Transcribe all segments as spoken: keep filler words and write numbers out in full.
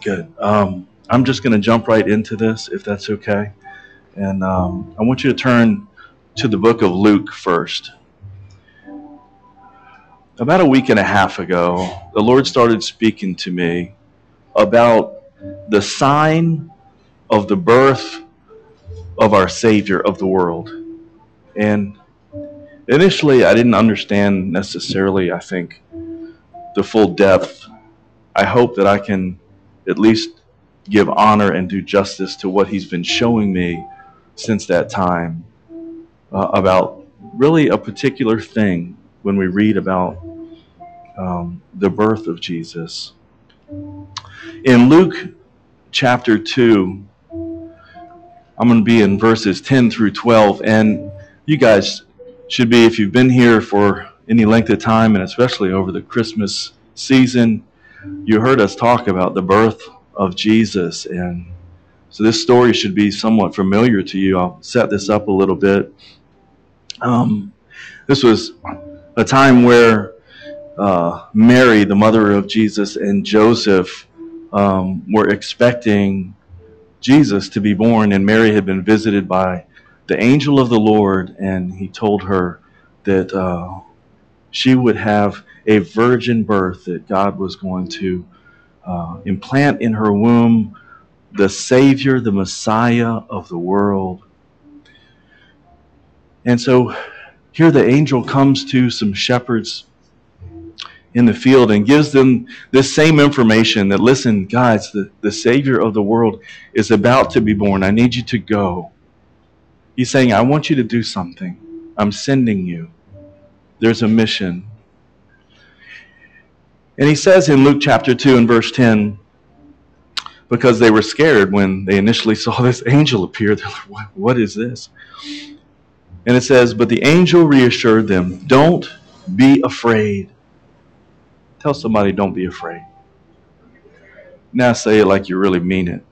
Good. Um, I'm just going to jump right into this, if that's okay. And um, I want you to turn to the book of Luke first. About a week and a half ago, the Lord started speaking to me about the sign of the birth of our Savior of the world. And initially, I didn't understand necessarily, I think, the full depth. I hope that I can at least give honor and do justice to what he's been showing me since that time uh, about really a particular thing when we read about um, the birth of Jesus. In Luke chapter two, I'm going to be in verses ten through twelve, and you guys should be, if you've been here for any length of time, and especially over the Christmas season, you heard us talk about the birth of Jesus, and so this story should be somewhat familiar to you. I'll set this up a little bit. Um, this was a time where uh, Mary, the mother of Jesus, and Joseph um, were expecting Jesus to be born, and Mary had been visited by the angel of the Lord, and he told her that uh, she would have a virgin birth, that God was going to uh, implant in her womb the Savior, the Messiah of the world. And so here the angel comes to some shepherds in the field and gives them this same information that, listen, guys, the, the Savior of the world is about to be born. I need you to go. He's saying, I want you to do something. I'm sending you. There's a mission. And he says in Luke chapter two and verse ten, because they were scared when they initially saw this angel appear, they're like, what, what is this? And it says, but the angel reassured them, don't be afraid. Tell somebody, don't be afraid. Now say it like you really mean it.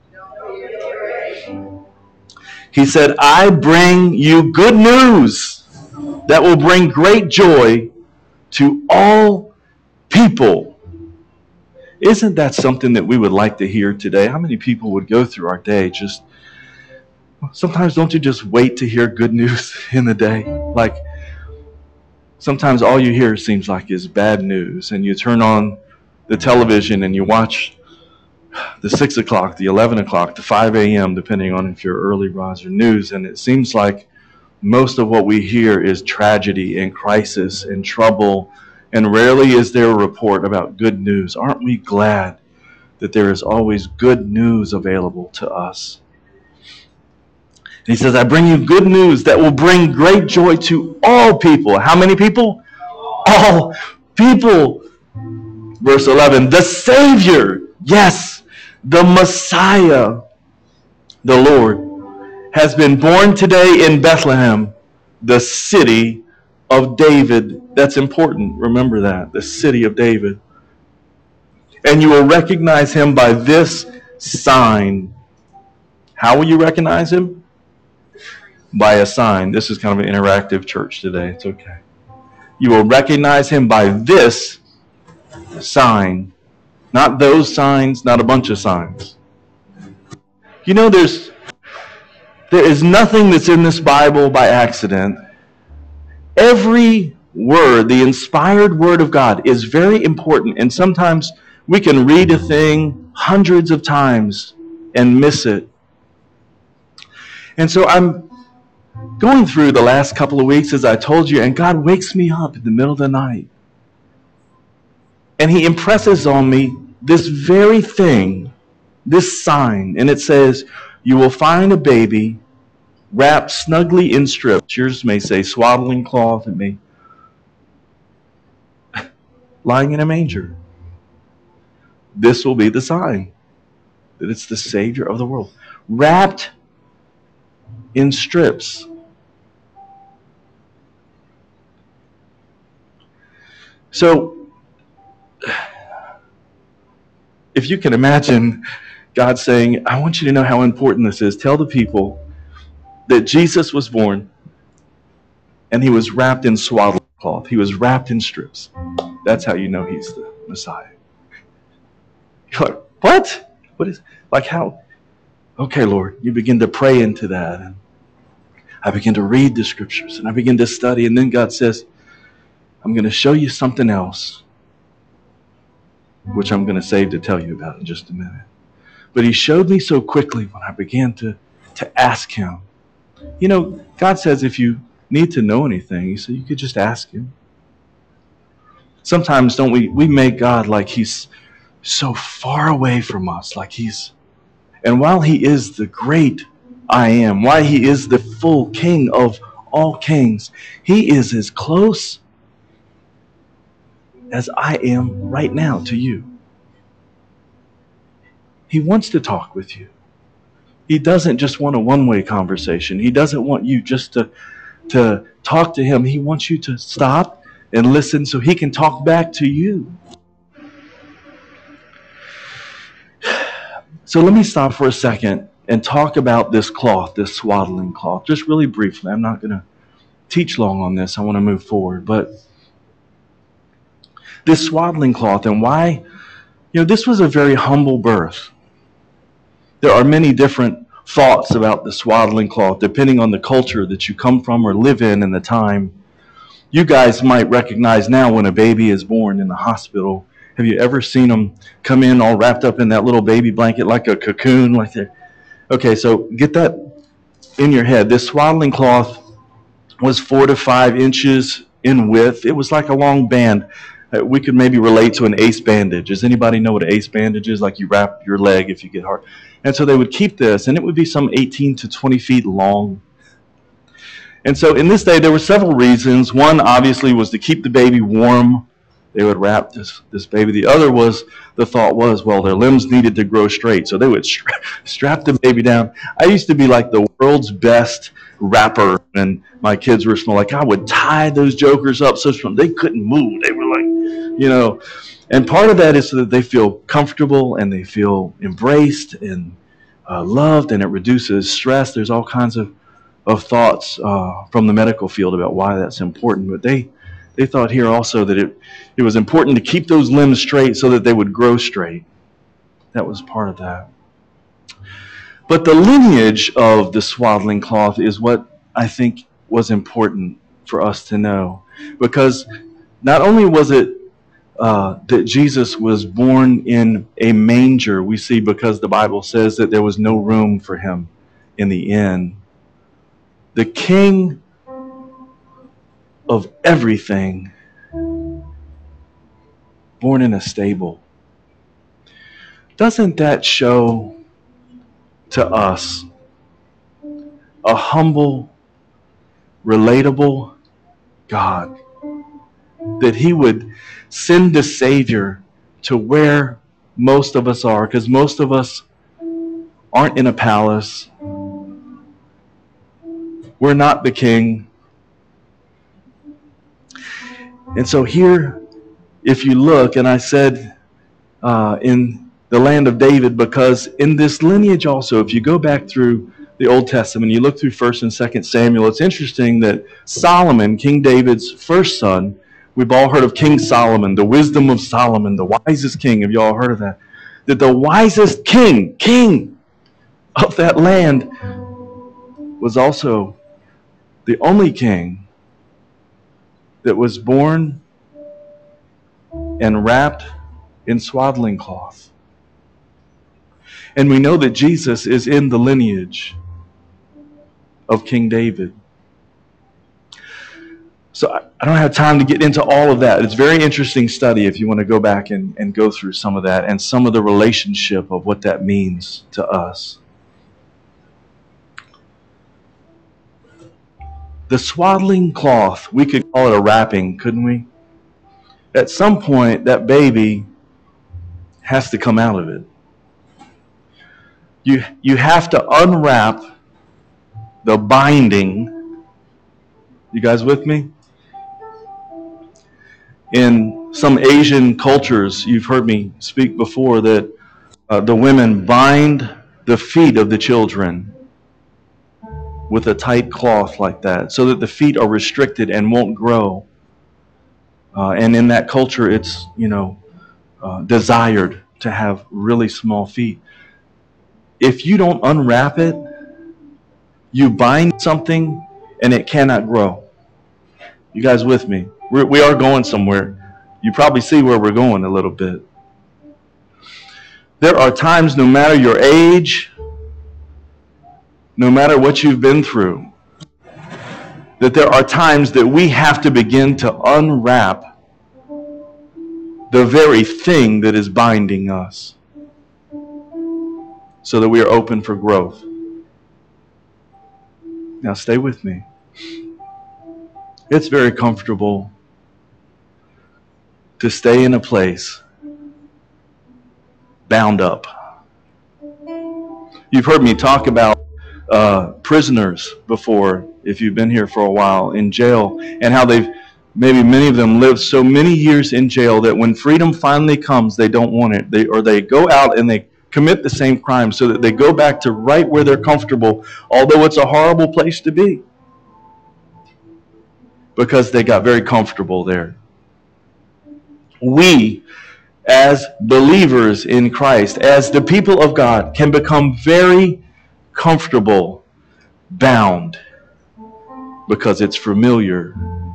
He said, I bring you good news that will bring great joy to all people. Isn't that something that we would like to hear today? How many people would go through our day just, sometimes don't you just wait to hear good news in the day? Like, sometimes all you hear seems like is bad news, and you turn on the television and you watch the six o'clock, the eleven o'clock, the five a.m., depending on if you're early riser news, and it seems like most of what we hear is tragedy and crisis and trouble, and rarely is there a report about good news. Aren't we glad that there is always good news available to us? He says, I bring you good news that will bring great joy to all people. How many people? All people. Verse eleven, the Savior, yes, the Messiah, the Lord, has been born today in Bethlehem, the city of David. That's important. Remember that. The city of David. And you will recognize him by this sign. How will you recognize him? By a sign. This is kind of an interactive church today. It's okay. You will recognize him by this sign. Not those signs, not a bunch of signs. You know, there's there is nothing that's in this Bible by accident. Every word, the inspired word of God, is very important, and sometimes we can read a thing hundreds of times and miss it. And so I'm going through the last couple of weeks, as I told you, and God wakes me up in the middle of the night. And he impresses on me this very thing, this sign, and it says, you will find a baby wrapped snugly in strips. Yours may say swaddling cloth, it may lying in a manger. This will be the sign that it's the Savior of the world, wrapped in strips. So, if you can imagine God saying, I want you to know how important this is. Tell the people that Jesus was born and he was wrapped in swaddling cloth. He was wrapped in strips. That's how you know he's the Messiah. You're like, what? What is, like how, okay, Lord, you begin to pray into that. And I begin to read the scriptures and I begin to study. And then God says, I'm going to show you something else, which I'm going to save to tell you about in just a minute. But he showed me so quickly when I began to, to ask him. You know, God says if you need to know anything, he said you could just ask him. Sometimes, don't we, we make God like he's so far away from us, like he's, and while he is the great I am, while he is the full King of all kings, he is as close as I am right now to you. He wants to talk with you. He doesn't just want a one-way conversation. He doesn't want you just to, to talk to him. He wants you to stop and listen so he can talk back to you. So let me stop for a second and talk about this cloth, this swaddling cloth, just really briefly. I'm not going to teach long on this. I want to move forward. But this swaddling cloth and why, you know, this was a very humble birth. There are many different thoughts about the swaddling cloth, depending on the culture that you come from or live in and the time. You guys might recognize now when a baby is born in the hospital. Have you ever seen them come in all wrapped up in that little baby blanket like a cocoon? Like that? Okay, so get that in your head. This swaddling cloth was four to five inches in width. It was like a long band. Uh, we could maybe relate to an ace bandage. Does anybody know what an ace bandage is? Like you wrap your leg if you get hurt. And so they would keep this, and it would be some eighteen to twenty feet long. And so in this day, there were several reasons. One, obviously, was to keep the baby warm. They would wrap this, this baby. The other was, the thought was, well, their limbs needed to grow straight. So they would stra- strap the baby down. I used to be like the world's best wrapper when my kids were small. Like I would tie those jokers up so they couldn't move. They were like, you know. And part of that is so that they feel comfortable and they feel embraced and uh, loved, and it reduces stress. There's all kinds of, of thoughts uh, from the medical field about why that's important. But they They thought here also that it, it was important to keep those limbs straight so that they would grow straight. That was part of that. But the lineage of the swaddling cloth is what I think was important for us to know. Because not only was it uh, that Jesus was born in a manger, we see because the Bible says that there was no room for him in the inn. The King of everything, born in a stable. Doesn't that show to us a humble, relatable God? That he would send a Savior to where most of us are, because most of us aren't in a palace. We're not the king. And so here, if you look, and I said uh, in the land of David, because in this lineage also, if you go back through the Old Testament, you look through First and Second Samuel, it's interesting that Solomon, King David's first son, we've all heard of King Solomon, the wisdom of Solomon, the wisest king. Have you all heard of that? That the wisest king, king of that land was also the only king that was born and wrapped in swaddling cloth. And we know that Jesus is in the lineage of King David. So I don't have time to get into all of that. It's a very interesting study if you want to go back and, and go through some of that and some of the relationship of what that means to us. The swaddling cloth, we could call it a wrapping, couldn't we? At some point, that baby has to come out of it. You, you have to unwrap the binding. You guys with me? In some Asian cultures, you've heard me speak before, that uh, the women bind the feet of the children with a tight cloth like that, so that the feet are restricted and won't grow. Uh, and in that culture, it's, you know, uh, desired to have really small feet. if you don't unwrap it, you bind something and it cannot grow. You guys with me? We're, we are going somewhere. You probably see where we're going a little bit. There are times, no matter your age, no matter what you've been through, that there are times that we have to begin to unwrap the very thing that is binding us so that we are open for growth. Now stay with me. It's very comfortable to stay in a place bound up. You've heard me talk about uh, prisoners before, if you've been here for a while, in jail, and how they've, maybe many of them lived so many years in jail that when freedom finally comes, they don't want it. They, or they go out and they commit the same crime so that they go back to right where they're comfortable, although it's a horrible place to be, because they got very comfortable there. We, as believers in Christ, as the people of God, can become very comfortable, bound, because it's familiar.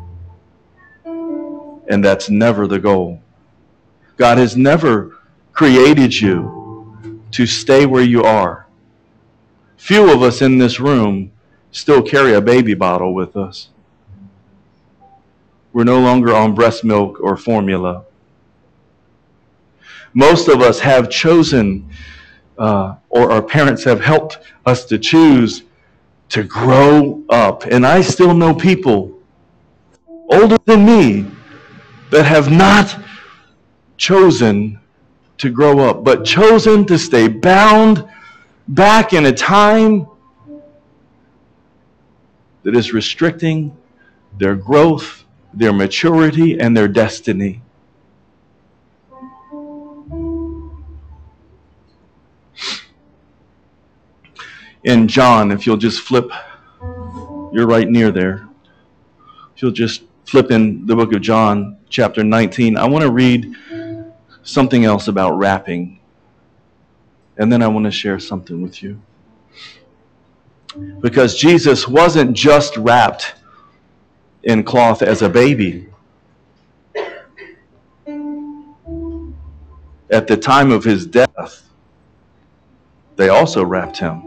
And that's never the goal. God has never created you to stay where you are. Few of us in this room still carry a baby bottle with us. We're no longer on breast milk or formula. Most of us have chosen, uh, or our parents have helped us to choose to grow up. And I still know people older than me that have not chosen to grow up, but chosen to stay bound back in a time that is restricting their growth, their maturity, and their destiny. In John, if you'll just flip, you're right near there. If you'll just flip in the book of John, chapter nineteen, I want to read something else about wrapping. And then I want to share something with you. Because Jesus wasn't just wrapped in cloth as a baby. At the time of his death, they also wrapped him.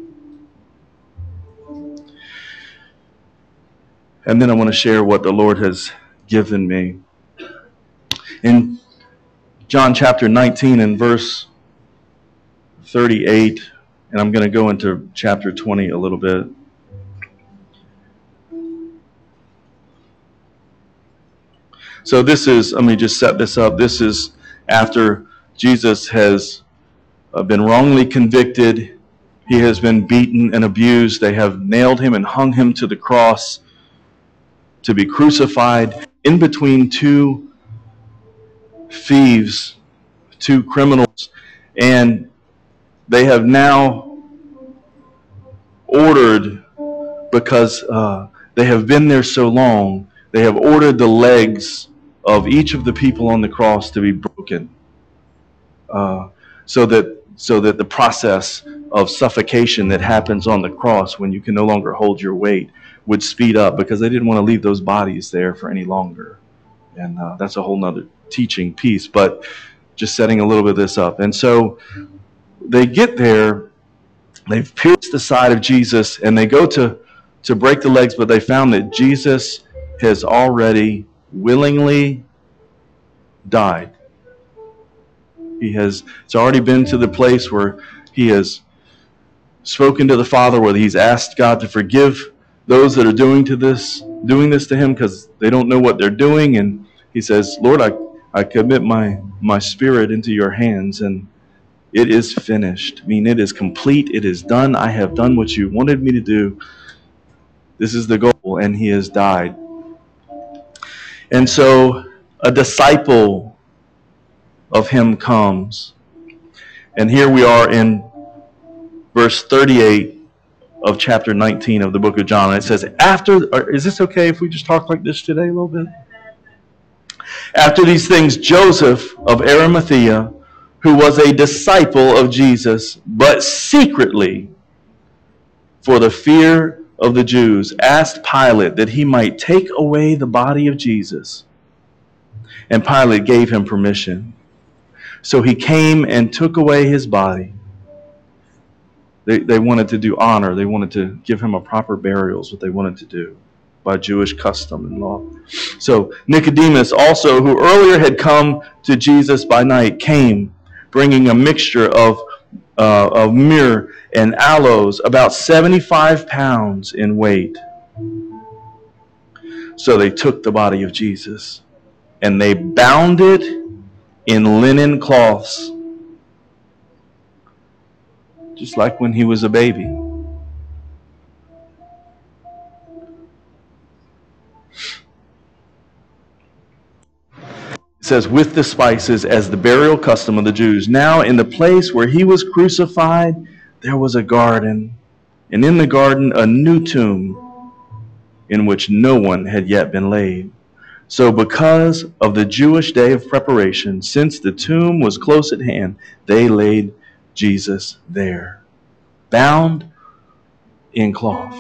And then I want to share what the Lord has given me. In John chapter nineteen and verse thirty-eight, and I'm going to go into chapter twenty a little bit. So this is, let me just set this up. This is after Jesus has been wrongly convicted. He has been beaten and abused. They have nailed him and hung him to the cross to be crucified in between two thieves, two criminals, and they have now ordered, because uh, they have been there so long, they have ordered the legs of each of the people on the cross to be broken, uh, so that so that the process of suffocation that happens on the cross when you can no longer hold your weight would speed up, because they didn't want to leave those bodies there for any longer. And uh, that's a whole nother teaching piece, but just setting a little bit of this up. And so they get there, they've pierced the side of Jesus, and they go to, to break the legs, but they found that Jesus has already willingly died. He has, it's already been to the place where he has spoken to the Father, where he's asked God to forgive those that are doing to this, doing this to him, because they don't know what they're doing. And he says, Lord, I, I commit my, my spirit into your hands, and it is finished. I mean, it is complete. It is done. I have done what you wanted me to do. This is the goal, and he has died. And so a disciple of him comes. And here we are in verse thirty-eight of chapter nineteen of the book of John. And it says, after, or is this okay if we just talk like this today a little bit? After these things, Joseph of Arimathea, who was a disciple of Jesus, but secretly, for the fear of the Jews, asked Pilate that he might take away the body of Jesus. And Pilate gave him permission. So he came and took away his body. They, they wanted to do honor. They wanted to give him a proper burial is what they wanted to do by Jewish custom and law. So Nicodemus also, who earlier had come to Jesus by night, came bringing a mixture of, uh, of myrrh and aloes, about seventy-five pounds in weight. So they took the body of Jesus and they bound it in linen cloths, just like when he was a baby. It says, with the spices as the burial custom of the Jews. Now in the place where he was crucified, there was a garden, and in the garden a new tomb in which no one had yet been laid. So because of the Jewish day of preparation, since the tomb was close at hand, they laid Jesus there, bound in cloth.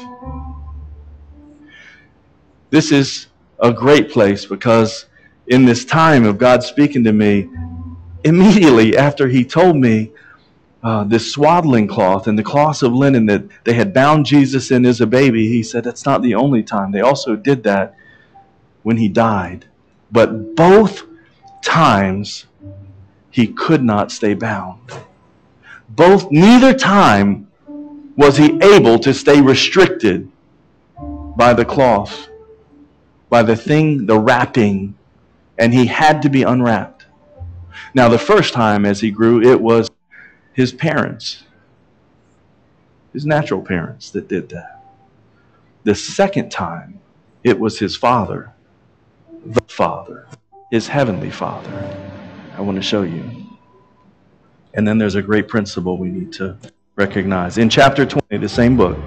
This is a great place because in this time of God speaking to me, immediately after he told me uh, this swaddling cloth and the cloths of linen that they had bound Jesus in as a baby, he said that's not the only time. They also did that when he died. But both times he could not stay bound. Both, neither time was he able to stay restricted by the cloth, by the thing, the wrapping, and he had to be unwrapped. Now, the first time as he grew, it was his parents, his natural parents that did that. The second time, it was his father, the Father, his heavenly Father. I want to show you. And then there's a great principle we need to recognize. In chapter twenty, the same book.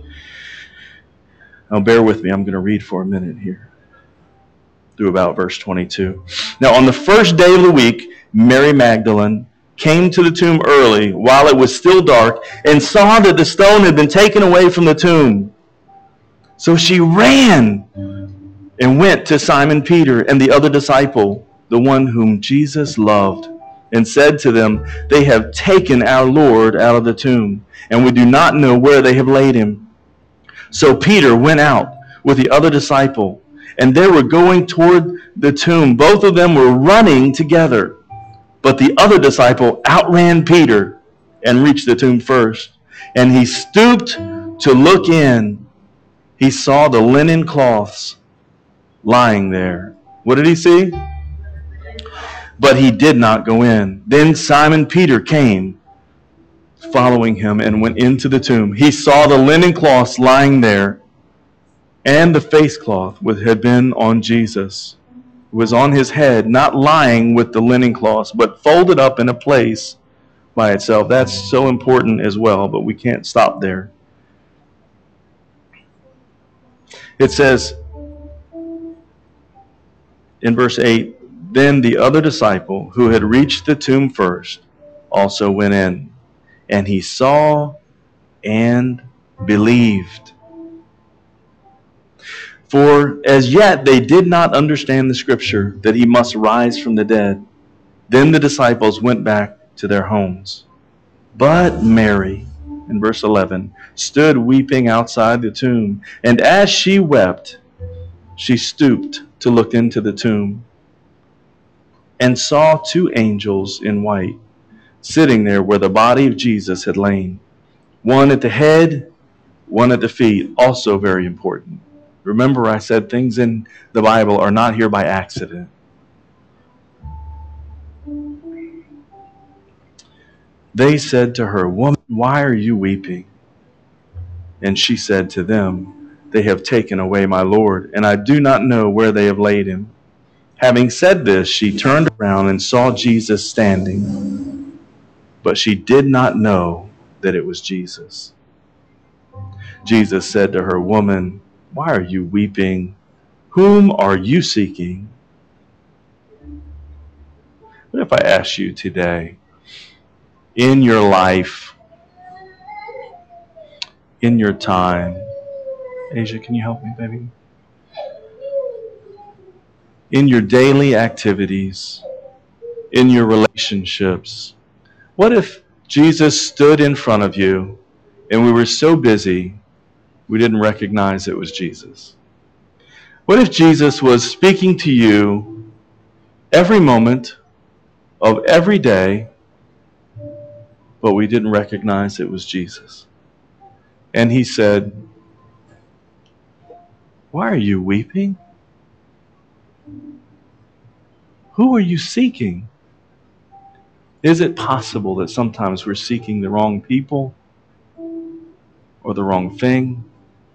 Now bear with me, I'm going to read for a minute here, through about verse twenty-two. Now on the first day of the week, Mary Magdalene came to the tomb early while it was still dark and saw that the stone had been taken away from the tomb. So she ran and went to Simon Peter and the other disciple, the one whom Jesus loved, and said to them, they have taken our Lord out of the tomb, and we do not know where they have laid him. So Peter went out with the other disciple, and they were going toward the tomb. Both of them were running together. But the other disciple outran Peter and reached the tomb first. And he stooped to look in. He saw the linen cloths lying there. What did he see? But he did not go in. Then Simon Peter came, following him, and went into the tomb. He saw the linen cloths lying there, and the face cloth which had been on Jesus was on his head, not lying with the linen cloths, but folded up in a place by itself. That's so important as well, but we can't stop there. It says in verse eight, then the other disciple who had reached the tomb first also went in, and he saw and believed. For as yet they did not understand the scripture that he must rise from the dead. Then the disciples went back to their homes. But Mary, in verse eleven, stood weeping outside the tomb. And as she wept, she stooped to look into the tomb and saw two angels in white sitting there where the body of Jesus had lain. One at the head, one at the feet. Also very important. Remember, I said things in the Bible are not here by accident. They said to her, woman, why are you weeping? And she said to them, they have taken away my Lord, and I do not know where they have laid him. Having said this, she turned around and saw Jesus standing, but she did not know that it was Jesus. Jesus said to her, woman, why are you weeping? Whom are you seeking? What if I asked you today, in your life, in your time. Asia, can you help me, baby? In your daily activities, in your relationships. What if Jesus stood in front of you and we were so busy we didn't recognize it was Jesus? What if Jesus was speaking to you every moment of every day, but we didn't recognize it was Jesus? And he said, "Why are you weeping? Who are you seeking?" Is it possible that sometimes we're seeking the wrong people or the wrong thing?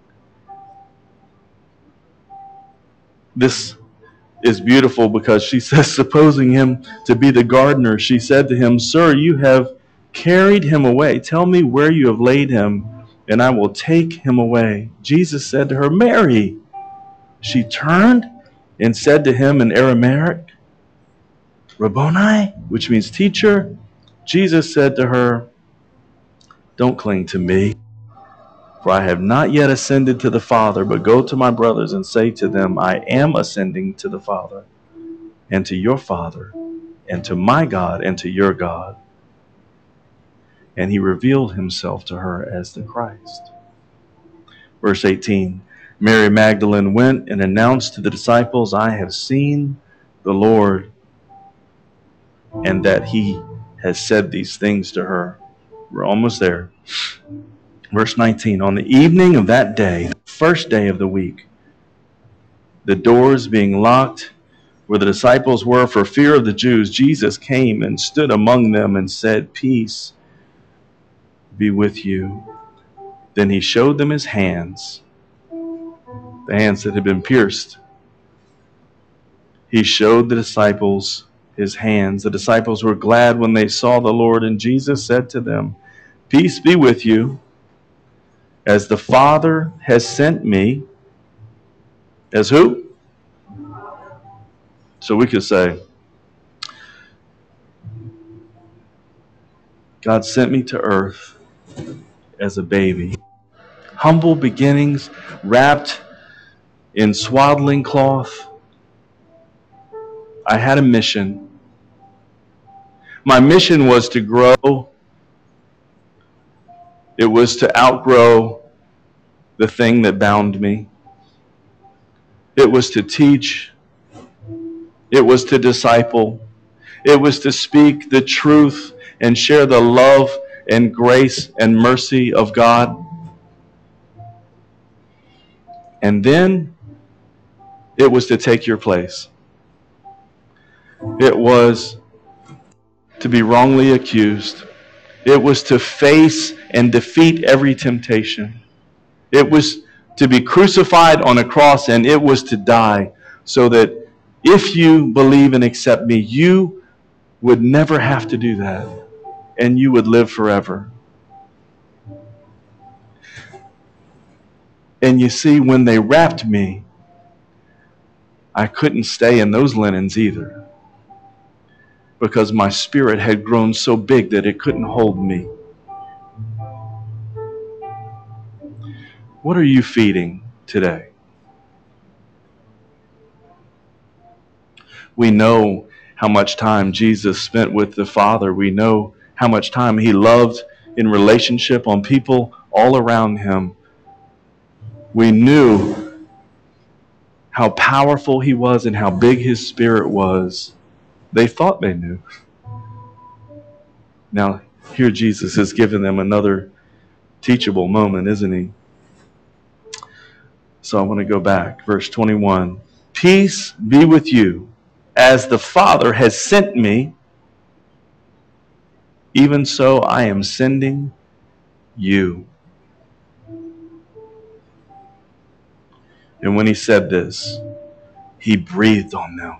This is beautiful because she says, supposing him to be the gardener, she said to him, "Sir, you have carried him away. Tell me where you have laid him, and I will take him away." Jesus said to her, "Mary." She turned and said to him in Aramaic, "Rabboni," which means teacher. Jesus said to her, "Don't cling to me, for I have not yet ascended to the Father, but go to my brothers and say to them, I am ascending to the Father, and to your Father, and to my God, and to your God." And he revealed himself to her as the Christ. Verse eighteen, Mary Magdalene went and announced to the disciples, "I have seen the Lord," and that he has said these things to her. We're almost there. Verse nineteen, on the evening of that day, the first day of the week, the doors being locked where the disciples were for fear of the Jews, Jesus came and stood among them and said, "Peace be with you." Then he showed them his hands, the hands that had been pierced. He showed the disciples his hands. The disciples were glad when they saw the Lord, and Jesus said to them, "Peace be with you. As the Father has sent me," as who? So we could say, God sent me to earth as a baby. Humble beginnings, wrapped in swaddling cloth. I had a mission. My mission was to grow. It was to outgrow the thing that bound me. It was to teach. It was to disciple. It was to speak the truth and share the love and grace and mercy of God. And then it was to take your place. It was to be wrongly accused. It was to face and defeat every temptation. It was to be crucified on a cross, and it was to die so that if you believe and accept me, you would never have to do that, and you would live forever. And you see, when they wrapped me, I couldn't stay in those linens either, because my spirit had grown so big that it couldn't hold me. What are you feeding today? We know how much time Jesus spent with the Father. We know how much time he loved in relationship on people all around him. We knew how powerful he was and how big his spirit was. They thought they knew. Now, here Jesus has given them another teachable moment, isn't he? So I want to go back. Verse twenty-one. Peace be with you. As the Father has sent me, even so I am sending you. And when he said this, he breathed on them.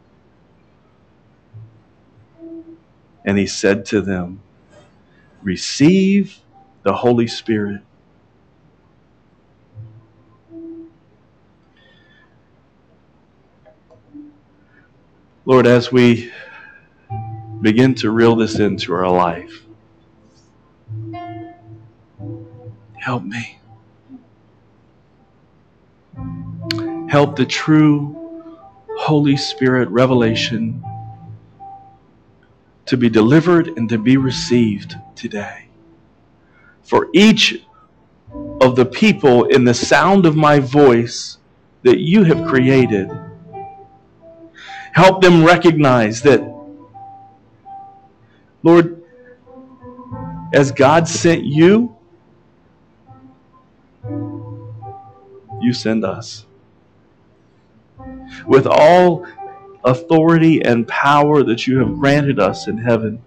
And he said to them, receive the Holy Spirit. Lord, as we begin to reel this into our life, Help me. Help the true Holy Spirit revelation to be delivered and to be received today. For each of the people in the sound of my voice that you have created, help them recognize that, Lord, as God sent you, you send us. With all authority and power that you have granted us in heaven,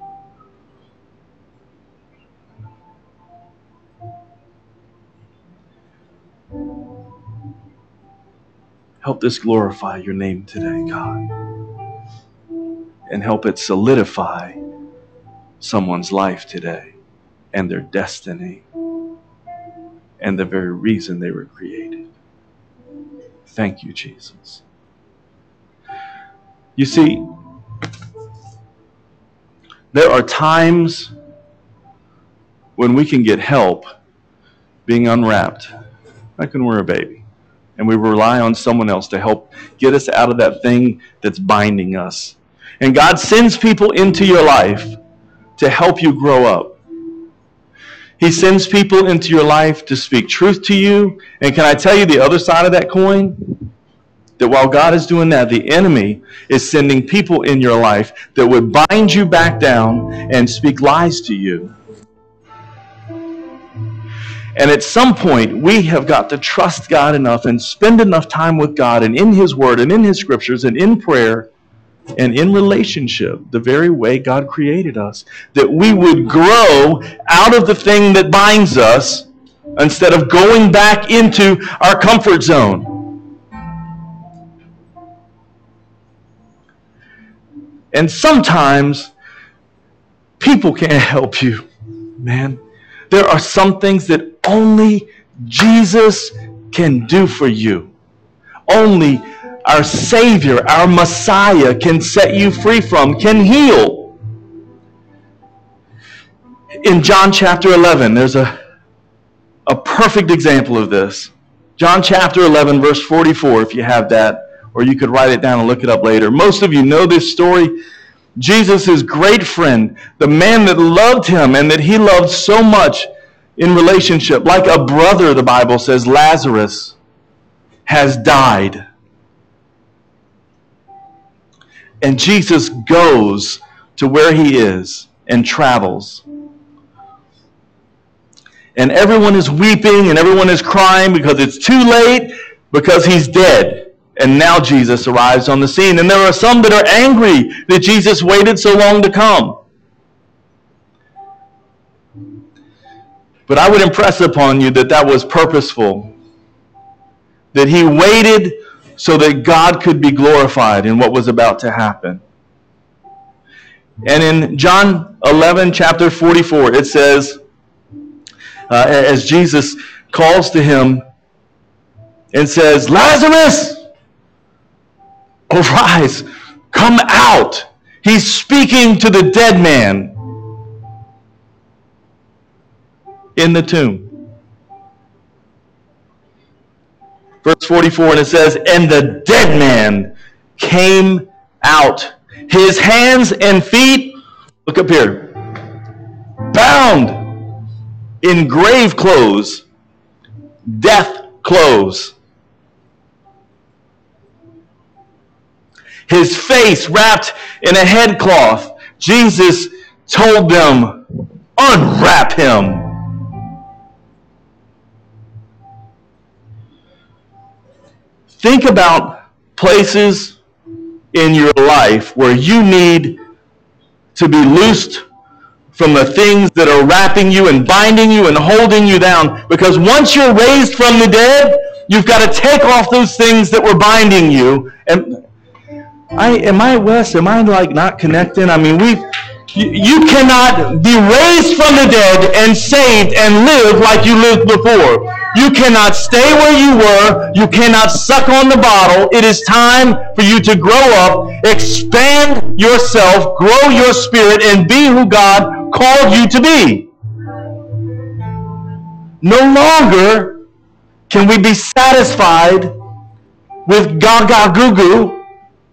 help this glorify your name today, God. And help it solidify someone's life today and their destiny and the very reason they were created. Thank you, Jesus. You see, there are times when we can get help being unwrapped, like when we're a baby, and we rely on someone else to help get us out of that thing that's binding us. And God sends people into your life to help you grow up. He sends people into your life to speak truth to you. And can I tell you the other side of that coin? That while God is doing that, the enemy is sending people in your life that would bind you back down and speak lies to you. And at some point, we have got to trust God enough and spend enough time with God and in His Word and in His Scriptures and in prayer and in relationship, the very way God created us, that we would grow out of the thing that binds us instead of going back into our comfort zone. And sometimes people can't help you, man. There are some things that only Jesus can do for you. Only our Savior, our Messiah can set you free from, can heal. In John chapter eleven, there's a, a perfect example of this. John chapter eleven, verse forty-four, if you have that, or you could write it down and look it up later. Most of you know this story. Jesus' great friend, the man that loved him and that he loved so much in relationship, like a brother, the Bible says, Lazarus, has died. And Jesus goes to where he is and travels. And everyone is weeping and everyone is crying because it's too late, because he's dead. And now Jesus arrives on the scene. And there are some that are angry that Jesus waited so long to come. But I would impress upon you that that was purposeful. That he waited so that God could be glorified in what was about to happen. And in John eleven, chapter forty-four, it says, uh, as Jesus calls to him and says, Lazarus, arise, come out. He's speaking to the dead man in the tomb. Verse forty-four, and it says, and the dead man came out, his hands and feet, look up here, bound in grave clothes, death clothes. His face wrapped in a headcloth. Jesus told them, unwrap him. Think about places in your life where you need to be loosed from the things that are wrapping you and binding you and holding you down. Because once you're raised from the dead, you've got to take off those things that were binding you. And I, am I, Wes, am I like not connecting? I mean, we, you, you cannot be raised from the dead and saved and live like you lived before. You cannot stay where you were. You cannot suck on the bottle. It is time for you to grow up, expand yourself, grow your spirit, and be who God called you to be. No longer can we be satisfied with gaga goo goo.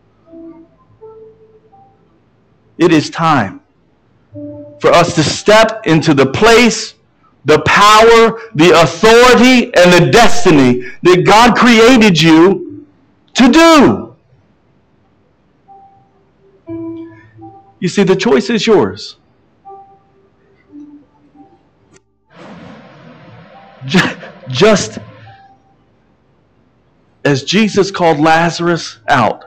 It is time for us to step into the place, the power, the authority, and the destiny that God created you to do. You see, the choice is yours. Just as Jesus called Lazarus out,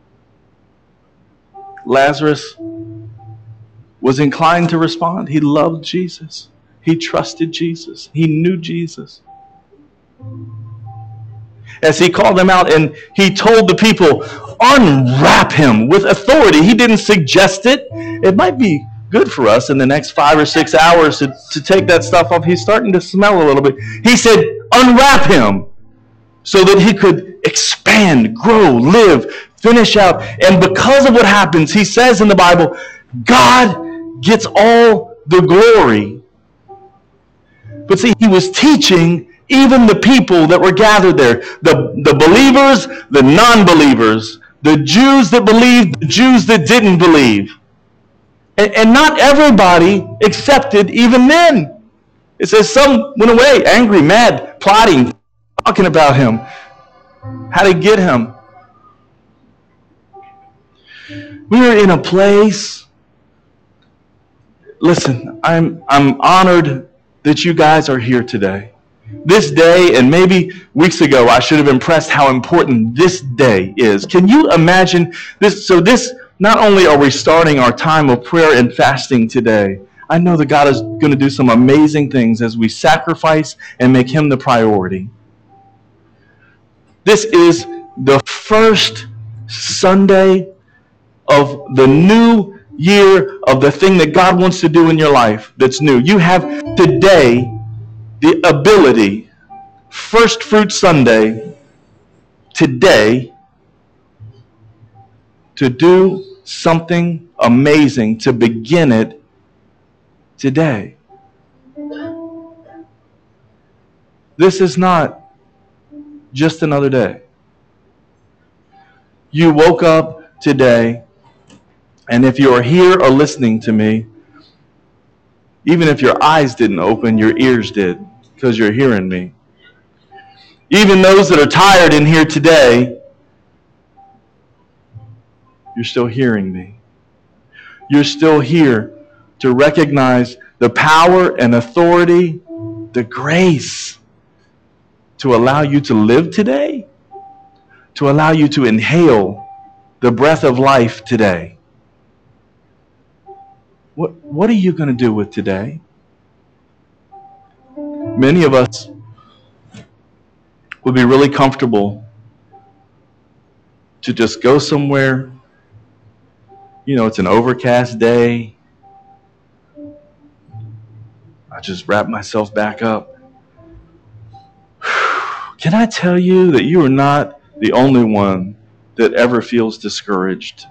Lazarus was inclined to respond. He loved Jesus. He trusted Jesus. He knew Jesus. As he called them out and he told the people, unwrap him with authority. He didn't suggest it. It might be good for us in the next five or six hours to, to take that stuff off. He's starting to smell a little bit. He said, unwrap him so that he could expand, grow, live, finish out. And because of what happens, he says in the Bible, God gets all the glory. But see, he was teaching even the people that were gathered there, the, the believers, the non-believers, the Jews that believed, the Jews that didn't believe. And, and not everybody accepted even then. It says some went away, angry, mad, plotting, talking about him, how to get him. We are in a place, listen, I'm, I'm honored that you guys are here today. This day, and maybe weeks ago, I should have impressed how important this day is. Can you imagine this? So this, not only are we starting our time of prayer and fasting today, I know that God is going to do some amazing things as we sacrifice and make him the priority. This is the first Sunday of the new year, of the thing that God wants to do in your life that's new. You have today the ability, First Fruit Sunday, today, to do something amazing, to begin it today. This is not just another day. You woke up today, and if you are here or listening to me, even if your eyes didn't open, your ears did, because you're hearing me. Even those that are tired in here today, you're still hearing me. You're still here to recognize the power and authority, the grace to allow you to live today, to allow you to inhale the breath of life today. What, what are you going to do with today? Many of us would be really comfortable to just go somewhere. You know, it's an overcast day. I just wrap myself back up. Can I tell you that you are not the only one that ever feels discouraged?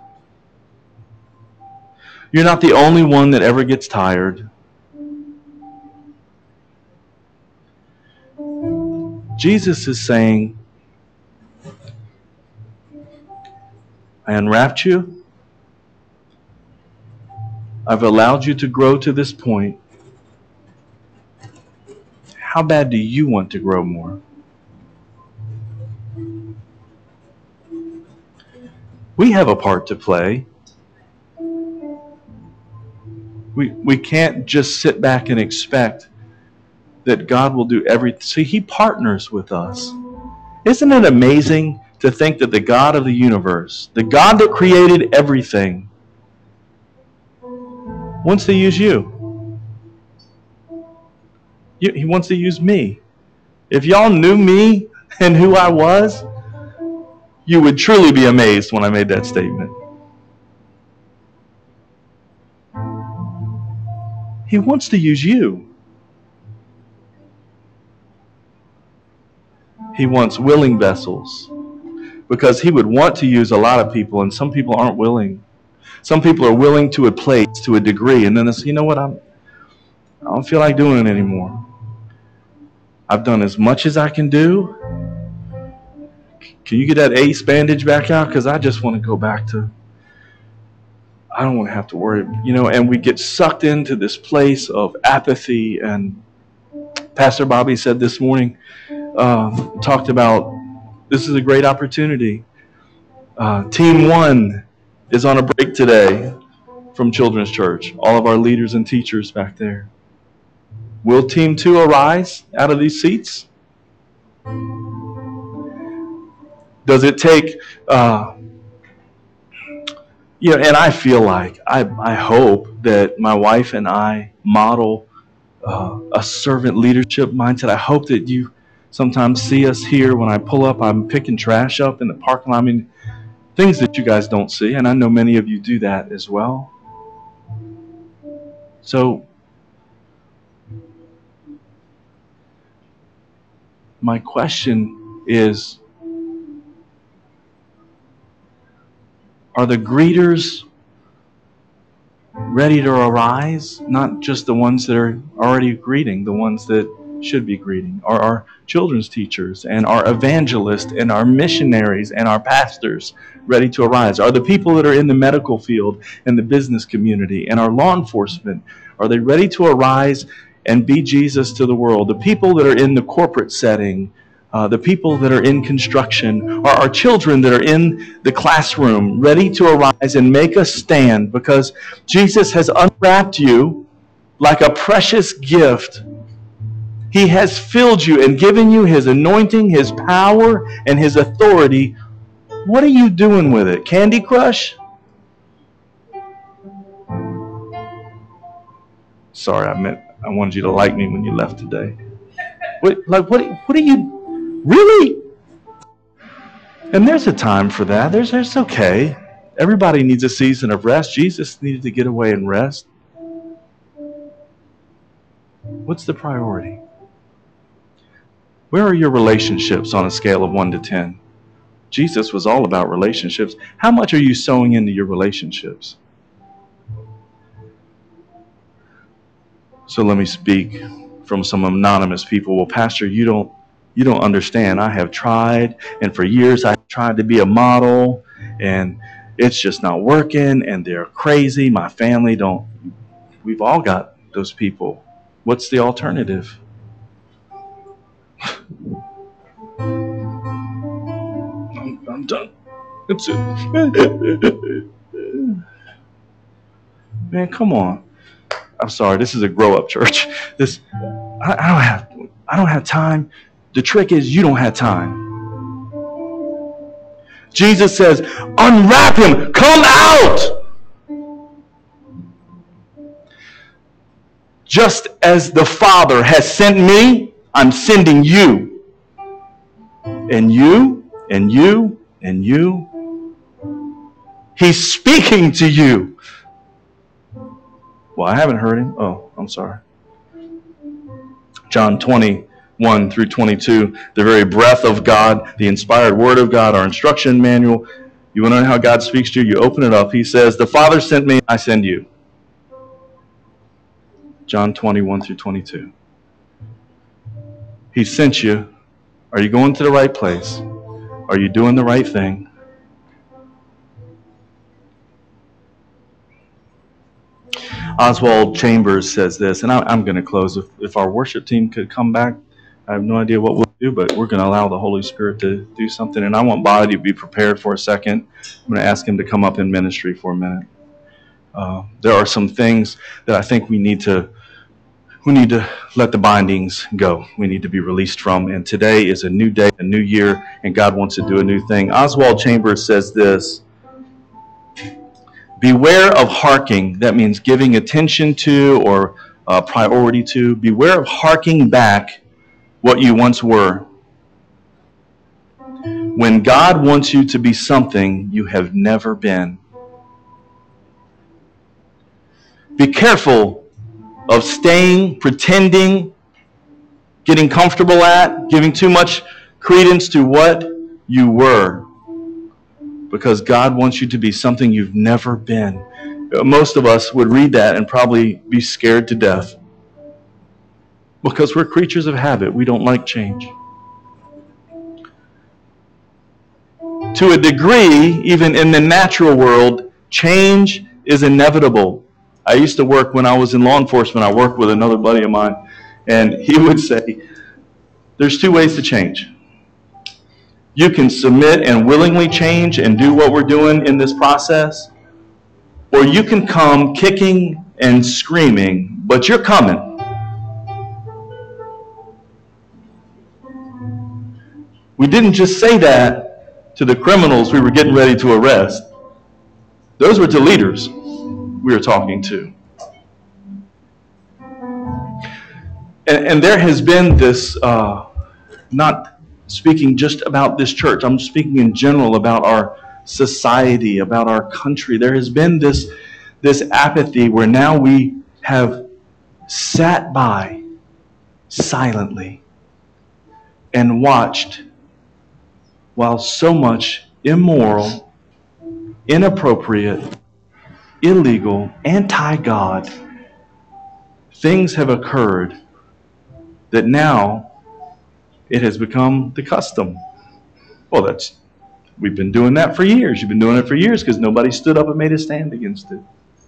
You're not the only one that ever gets tired. Jesus is saying, I unwrapped you. I've allowed you to grow to this point. How bad do you want to grow more? We have a part to play. We, we can't just sit back and expect that God will do everything. See, he partners with us. Isn't it amazing to think that the God of the universe, the God that created everything, wants to use you? He wants to use me. If y'all knew me and who I was, you would truly be amazed when I made that statement. He wants to use you. He wants willing vessels, because he would want to use a lot of people, and some people aren't willing. Some people are willing to a place, to a degree, and then they say, you know what, I'm, I don't feel like doing it anymore. I've done as much as I can do. Can you get that ace bandage back out? Because I just want to go back to, I don't want to have to worry. You know, and we get sucked into this place of apathy. And Pastor Bobby said this morning, uh, talked about, this is a great opportunity. Uh, team one is on a break today from Children's Church. All of our leaders and teachers back there. Will team two arise out of these seats? Does it take, uh, you know, and I feel like, I, I hope that my wife and I model uh, a servant leadership mindset. I hope that you sometimes see us here when I pull up, I'm picking trash up in the parking lot. I mean, things that you guys don't see, and I know many of you do that as well. So, my question is, are the greeters ready to arise? Not just the ones that are already greeting, the ones that should be greeting. Are our children's teachers and our evangelists and our missionaries and our pastors ready to arise? Are the people that are in the medical field and the business community and our law enforcement, are they ready to arise and be Jesus to the world? The people that are in the corporate setting, Uh, the people that are in construction, are our children that are in the classroom, ready to arise and make a stand, because Jesus has unwrapped you like a precious gift. He has filled you and given you His anointing, His power, and His authority. What are you doing with it? Candy Crush? Sorry, I meant I wanted you to like me when you left today. What, like what? What are you? Really? And there's a time for that. There's, there's okay. Everybody needs a season of rest. Jesus needed to get away and rest. What's the priority? Where are your relationships on a scale of one to ten? Jesus was all about relationships. How much are you sowing into your relationships? So let me speak from some anonymous people. Well, Pastor, you don't You don't understand. I have tried, and for years I've tried to be a model, and it's just not working, and they're crazy. My family don't. We've all got those people. What's the alternative? I'm, I'm done. That's it. Man, come on. I'm sorry. This is a grow-up church. This I, I don't have. I don't have time. The trick is you don't have time. Jesus says, unwrap him, come out. Just as the Father has sent me, I'm sending you. And you, and you, and you. He's speaking to you. Well, I haven't heard him. Oh, I'm sorry. John twenty. one through twenty-two, the very breath of God, the inspired word of God, our instruction manual. You want to know how God speaks to you? You open it up. He says, the Father sent me, I send you. John twenty-one through twenty-two. He sent you. Are you going to the right place? Are you doing the right thing? Oswald Chambers says this, and I'm going to close. If, if our worship team could come back, I have no idea what we'll do, but we're going to allow the Holy Spirit to do something. And I want Bobby to be prepared for a second. I'm going to ask him to come up in ministry for a minute. Uh, there are some things that I think we need to we need to let the bindings go. We need to be released from. And today is a new day, a new year, and God wants to do a new thing. Oswald Chambers says this: beware of harking. That means giving attention to or uh, priority to. Beware of harking back what you once were. When God wants you to be something you have never been. Be careful of staying, pretending, getting comfortable at, giving too much credence to what you were. Because God wants you to be something you've never been. Most of us would read that and probably be scared to death. because we're creatures of habit. We don't like change. To a degree, even in the natural world, change is inevitable. I used to work when I was in law enforcement. I worked with another buddy of mine, and he would say, there's two ways to change. You can submit and willingly change and do what we're doing in this process, or you can come kicking and screaming, but you're coming. We didn't just say that to the criminals we were getting ready to arrest. Those were to leaders we were talking to. And, and there has been this, uh, not speaking just about this church, I'm speaking in general about our society, about our country. There has been this, this apathy where now we have sat by silently and watched while so much immoral, inappropriate, illegal, anti-God things have occurred that now it has become the custom. Well, that's we've been doing that for years. You've been doing it for years because nobody stood up and made a stand against it.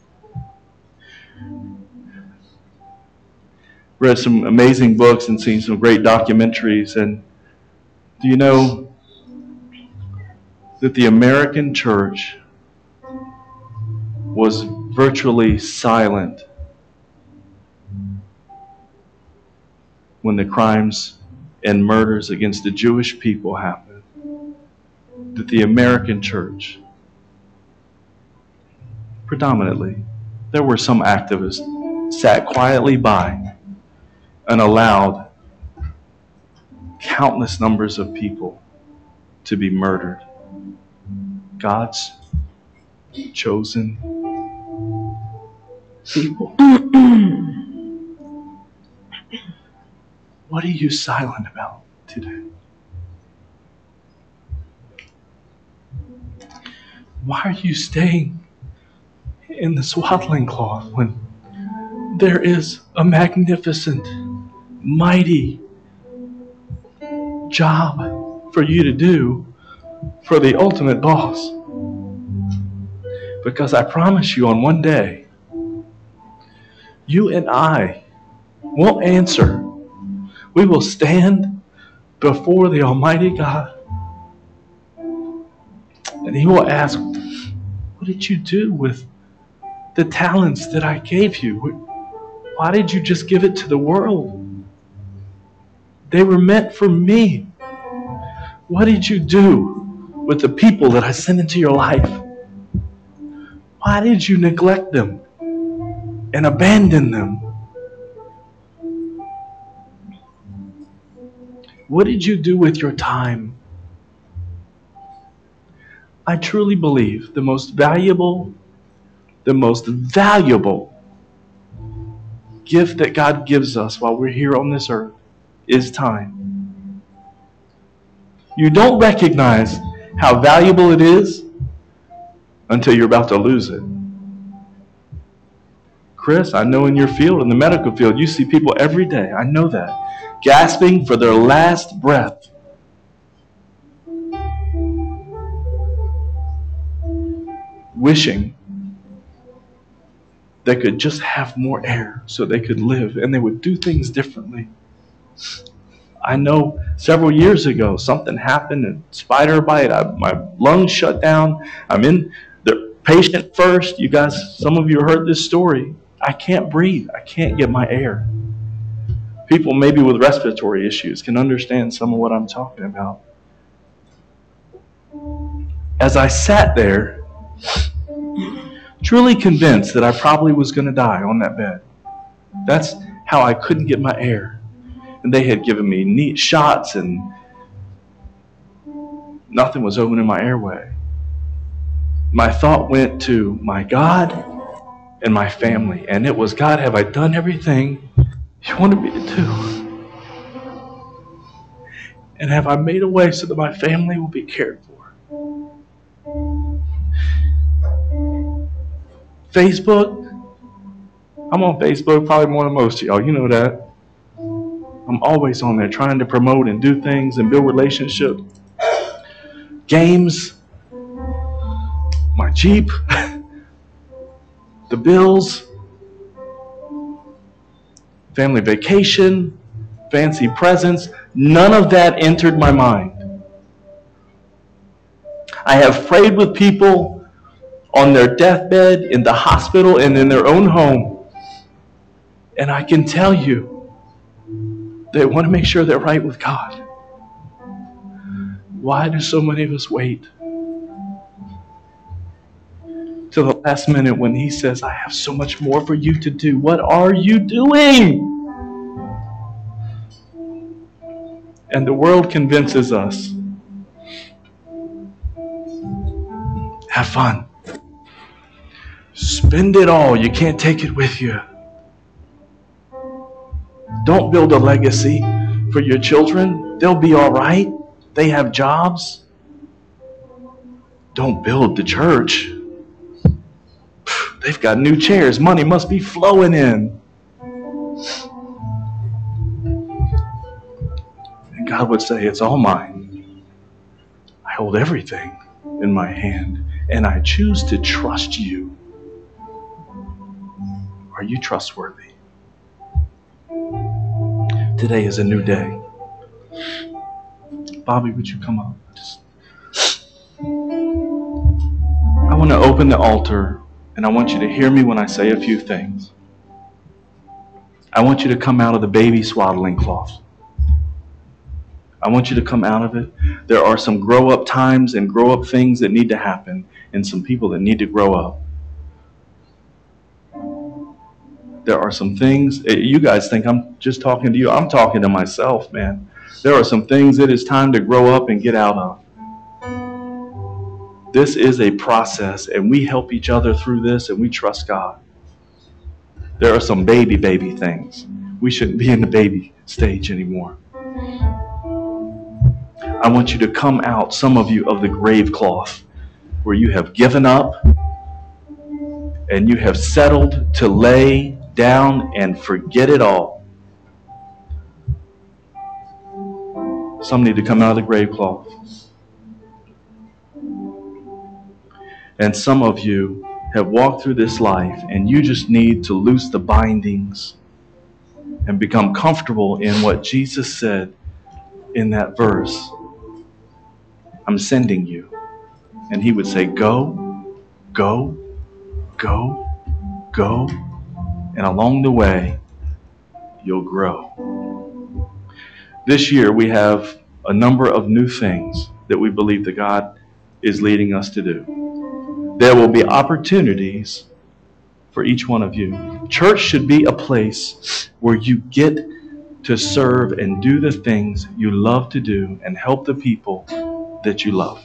Read some amazing books and seen some great documentaries. And do you know that the American church was virtually silent when the crimes and murders against the Jewish people happened? That the American church, predominantly, there were some activists, sat quietly by and allowed countless numbers of people to be murdered. God's chosen people. What are you silent about today? Why are you staying in the swaddling cloth when there is a magnificent, mighty job for you to do for the ultimate boss? Because I promise you, on one day, you and I won't answer. We will stand before the Almighty God, and He will ask, what did you do with the talents that I gave you? Why did you just give it to the world? They were meant for me. What did you do with the people that I sent into your life? Why did you neglect them and abandon them? What did you do with your time? I truly believe the most valuable, the most valuable gift that God gives us while we're here on this earth is time. You don't recognize how valuable it is until you're about to lose it. Chris, I know in your field, in the medical field, you see people every day, I know that, gasping for their last breath. Wishing they could just have more air so they could live and they would do things differently. I know several years ago something happened, a spider bite, I, my lungs shut down. I'm in the patient first. You guys, some of you heard this story. I can't breathe. I can't get my air. People maybe with respiratory issues can understand some of what I'm talking about. As I sat there, truly convinced that I probably was going to die on that bed. That's how I couldn't get my air. And they had given me neat shots and nothing was opening my airway. My thought went to my God and my family. And it was, God, have I done everything you wanted me to do? And have I made a way so that my family will be cared for? Facebook, I'm on Facebook probably more than most of y'all, you know that. I'm always on there trying to promote and do things and build relationships. Games, my Jeep, the bills, family vacation, fancy presents. None of that entered my mind. I have prayed with people on their deathbed, in the hospital, and in their own home. And I can tell you, they want to make sure they're right with God. Why do so many of us wait till the last minute when He says, I have so much more for you to do? What are you doing? And the world convinces us, have fun. Spend it all. You can't take it with you. Don't build a legacy for your children. They'll be all right. They have jobs. Don't build the church. They've got new chairs. Money must be flowing in. And God would say, it's all mine. I hold everything in my hand, and I choose to trust you. Are you trustworthy? Today is a new day. Bobby, would you come up? Just... I want to open the altar, and I want you to hear me when I say a few things. I want you to come out of the baby swaddling cloth. I want you to come out of it. There are some grow-up times and grow-up things that need to happen, and some people that need to grow up. There are some things, you guys think I'm just talking to you. I'm talking to myself, man. There are some things it is time to grow up and get out of. This is a process, and we help each other through this, and we trust God. There are some baby, baby things. We shouldn't be in the baby stage anymore. I want you to come out, some of you, of the grave cloth, where you have given up, and you have settled to lay down and forget it all. Some need to come out of the grave cloth. And some of you have walked through this life and you just need to loose the bindings and become comfortable in what Jesus said in that verse. I'm sending you. And He would say, go, go, go, go. And along the way, you'll grow. This year, we have a number of new things that we believe that God is leading us to do. There will be opportunities for each one of you. Church should be a place where you get to serve and do the things you love to do and help the people that you love.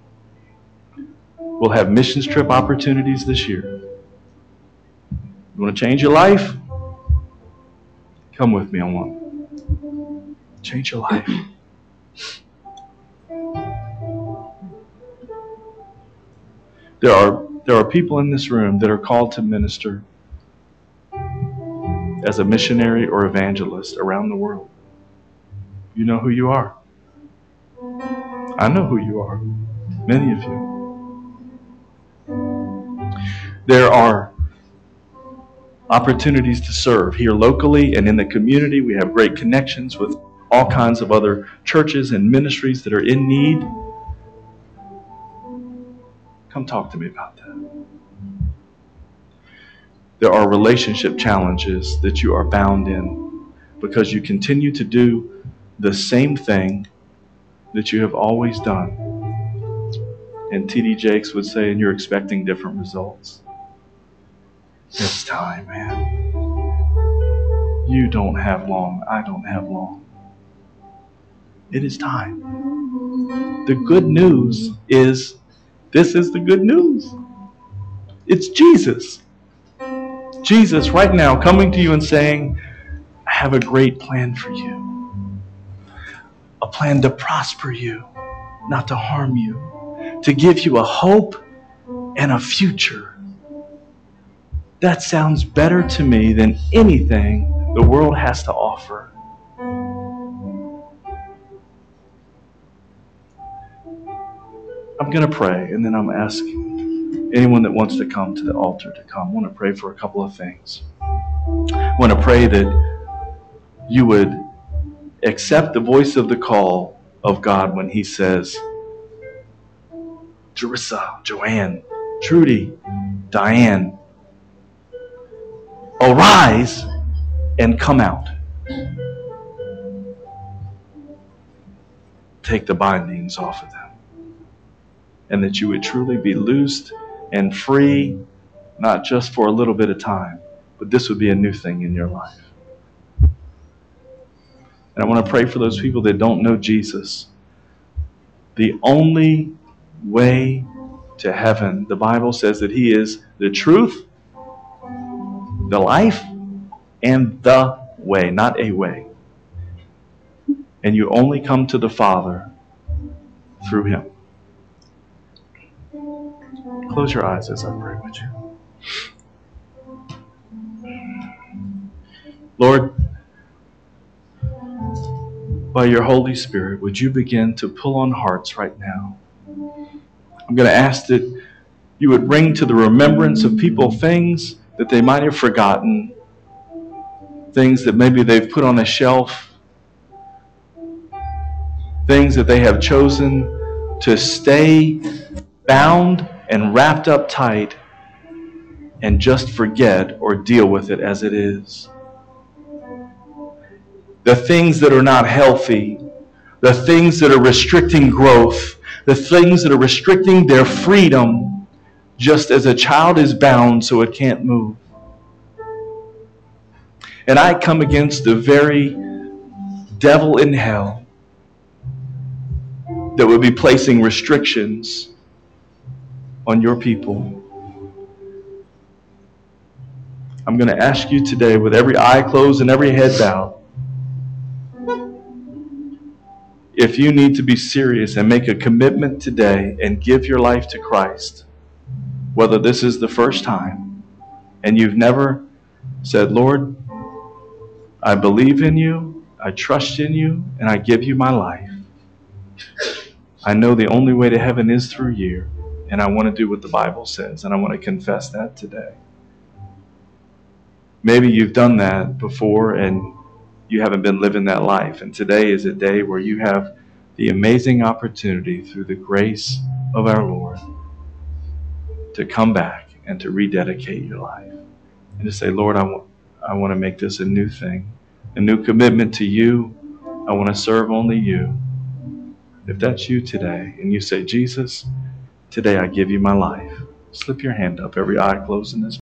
We'll have missions trip opportunities this year. You want to change your life? Come with me on one. Change your life. There are, there are people in this room that are called to minister as a missionary or evangelist around the world. You know who you are. I know who you are. Many of you. There are opportunities to serve here locally and in the community. We have great connections with all kinds of other churches and ministries that are in need. Come talk to me about that. There are relationship challenges that you are bound in because you continue to do the same thing that you have always done. And T D Jakes would say, and you're expecting different results. It's time, man. You don't have long. I don't have long. It is time. The good news is, this is the good news. It's Jesus. Jesus right now coming to you and saying, I have a great plan for you. A plan to prosper you, not to harm you. To give you a hope and a future. That sounds better to me than anything the world has to offer. going to pray, and then I'm going to ask anyone that wants to come to the altar to come. I want to pray for a couple of things. I want to pray that you would accept the voice of the call of God when He says, Jerissa, Joanne, Trudy, Diane, arise and come out. Take the bindings off of them. And that you would truly be loosed and free, not just for a little bit of time, but this would be a new thing in your life. And I want to pray for those people that don't know Jesus. The only way to heaven, the Bible says that He is the truth, the life, and the way, not a way. And you only come to the Father through Him. Close your eyes as I pray with you. Lord, by your Holy Spirit, would you begin to pull on hearts right now? I'm going to ask that you would bring to the remembrance of people things that they might have forgotten, things that maybe they've put on a shelf, things that they have chosen to stay bound and wrapped up tight and just forget or deal with it as it is. The things that are not healthy, the things that are restricting growth, the things that are restricting their freedom, just as a child is bound so it can't move. And I come against the very devil in hell that would be placing restrictions on your people. I'm going to ask you today, with every eye closed and every head bowed, if you need to be serious and make a commitment today and give your life to Christ, whether this is the first time and you've never said, Lord, I believe in you, I trust in you, and I give you my life. I know the only way to heaven is through you, and I want to do what the Bible says, and I want to confess that today. Maybe you've done that before and you haven't been living that life, and today is a day where you have the amazing opportunity through the grace of our Lord to come back and to rededicate your life and to say, Lord, I want, I want to make this a new thing, a new commitment to you. I want to serve only you. If that's you today and you say, Jesus, today I give you my life, slip your hand up, every eye closed in this